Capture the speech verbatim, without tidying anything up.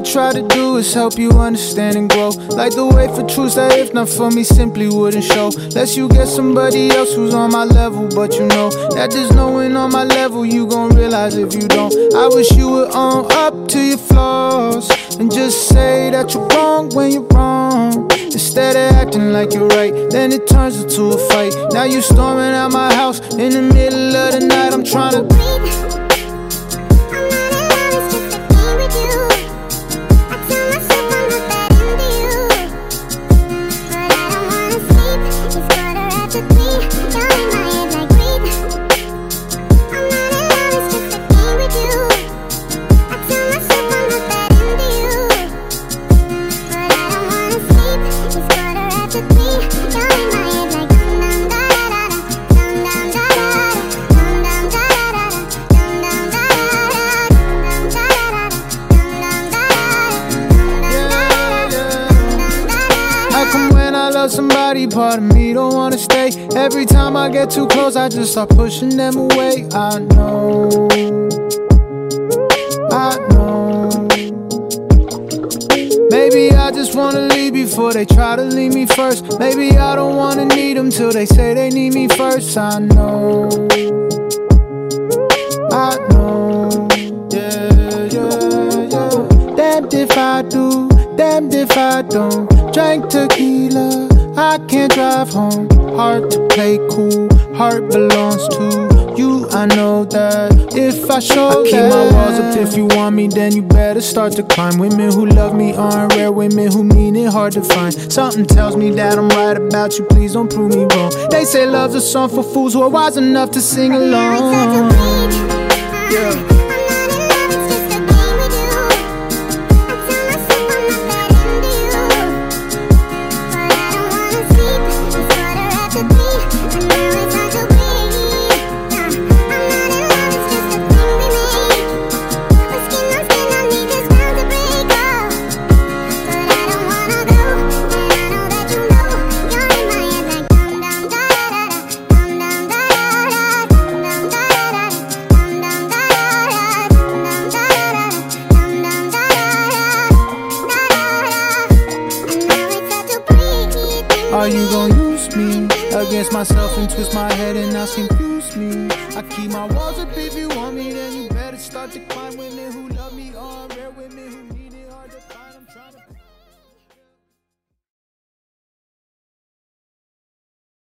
try to do is help you understand and grow. Like the way for truths that if not for me simply wouldn't show. Lest you get somebody else who's on my level, but you know that there's no one on my level. You gon' realize if you don't. I wish you would own up to your flaws and just say that you're wrong when you're wrong. Instead of acting like you're right, then it turns into a fight. Now you storming out my house in the middle of the night. I'm trying to breathe. Somebody, part of me don't wanna stay. Every time I get too close, I just start pushing them away. I know, I know. Maybe I just wanna leave before they try to leave me first. Maybe I don't wanna need them till they say they need me first. I know, I know, yeah, yeah, yeah. Damned if I do, damned if I don't. Drank tequila, I can't drive home. Hard to play cool, heart belongs to you. I know that if I show I keep that. My walls up. If you want me, then you better start to climb. Women who love me aren't rare. Women who mean it hard to find. Something tells me that I'm right about you. Please don't prove me wrong. They say love's a song for fools who are wise enough to sing along. Yeah. Are you gon' use me against myself and twist my head and now confuse me? I keep my walls up. If you want me, then you better start to climb. Women who love me are rare. Women